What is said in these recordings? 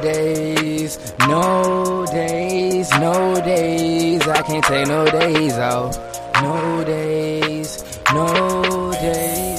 days, no days, no days. I can't take no days off. No days, no days.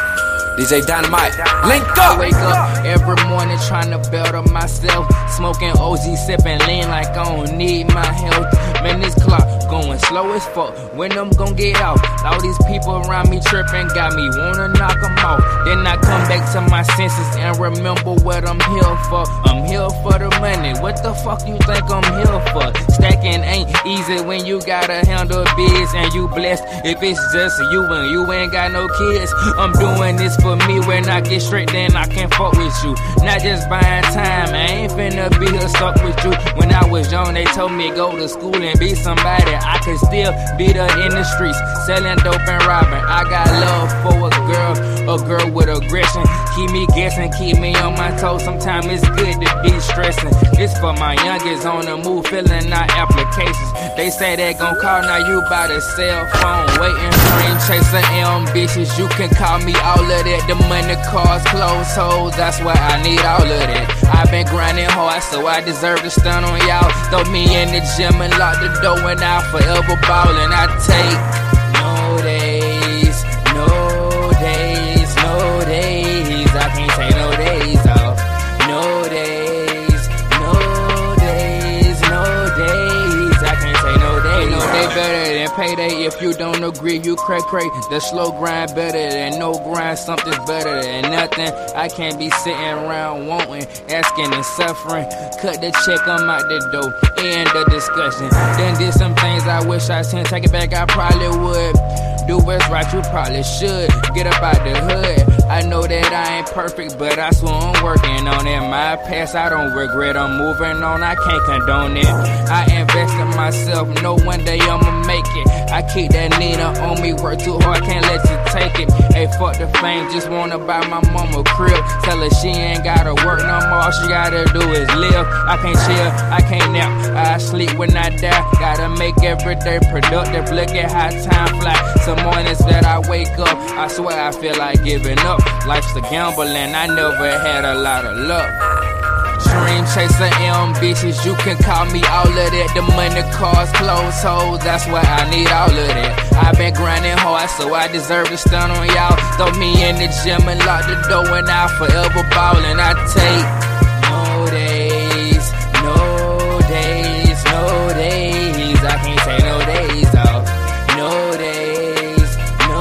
DJ Dynamite, link up! I wake up every morning trying to better myself. Smoking OZ, sipping lean like I don't need my health. Man, this clock going slow as fuck. When I'm gon' get out? All these people around me tripping got me wanna knock them off. Then I come back to my senses and remember what I'm here for. I'm here for the money. What the fuck you think I'm here for? Stacking ain't easy when you gotta handle biz and you blessed. If it's just you and you ain't got no kids, I'm doing this for me. When I get straight, then I can fuck with you. Not just buying time, I ain't finna be here stuck with you. When I was young, they told me go to school and be somebody. I can still be there in the streets, selling dope and robbing. I got love for a girl with aggression. Keep me guessing, keep me on my toes. Sometimes it's good to be stressing. This for my youngest on the move, filling out applications. They say they gon' call, now you by the cell phone, waiting. Dream chaser, ambitious, you can call me all of that. The money, cars, clothes, hoes, that's why I need all of that. I've been grinding hard, so I deserve to stun on y'all. Throw me in the gym and lock the door and I'll forever ballin'. I take no days, no days, no days. I can't take no days off. No days, no days, no days. I can't take no days. No day better than payday. If you don't agree, you cray. The slow grind better than no grind. Something's better than nothing. I can't be sitting around wanting, asking and suffering. Cut the check, I'm out the door. End the discussion. Then did some things I wish I didn't. Take it back, I probably would. Do what's right, you probably should. Get up out the hood. I know that I ain't perfect, but I swear I'm working on it. My past, I don't regret. I'm moving on, I can't condone it. I invest in myself, know one day I'ma make it. I keep that Nina on me, work too hard, can't let you take it. Hey, fuck the fame, just wanna buy my mama crib. Tell her she ain't gotta work no more, all she gotta do is live. I can't chill, I can't nap, I sleep when I die. Gotta make every day productive, look at how time fly. Some mornings that I wake up, I swear I feel like giving up. Life's a gamble and I never had a lot of luck. Dream chaser, ambitious, you can call me all of that. The money, cars, clothes, hoes, that's why I need all of that. I've been grinding hard, so I deserve to stun on y'all. Throw me in the gym and lock the door and I'll forever ballin'. I take no days, no days, no days. I can't take no days off. No days, no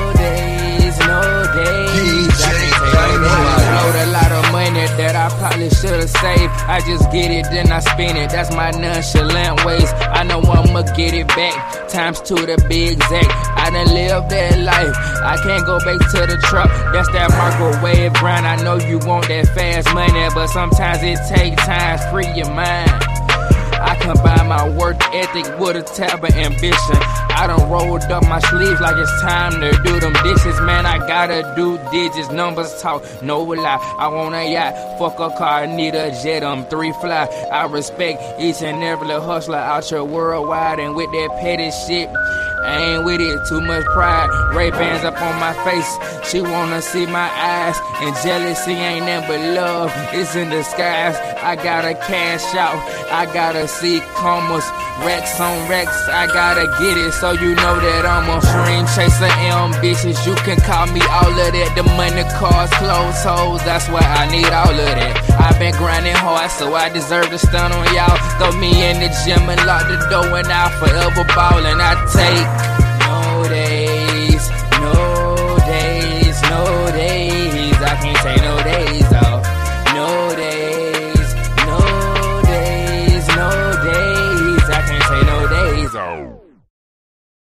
days, no days. I can't take no days off. A lot of money that I probably should've saved. I just get it, then I spend it. That's my nonchalant ways. I know I'ma get it back. Times two to be exact. I done lived that life. I can't go back to the truck. That's that microwave grind. I know you want that fast money, but sometimes it takes time. Free your mind. I combine my work ethic with a tab of ambition. I done rolled up my sleeves like it's time to do them dishes. Man, I gotta do digits, numbers talk, no lie. I want a yacht, fuck a car, I need a jet, I'm 3 fly. I respect each and every hustler out here worldwide. And with that petty shit, I ain't with it, too much pride. Ray-Bans up on my face, she wanna see my eyes. And jealousy ain't nothing but love, it's in disguise. I gotta cash out, I gotta see commas. Racks on racks, I gotta get it, so you know that I'm a dream chaser, ambitious. You can call me all of that. The money, cars, clothes, hoes, that's why I need all of that. I've been grinding hard, so I deserve to stun on y'all. Throw me in the gym and lock the door and I'll forever ballin'. I take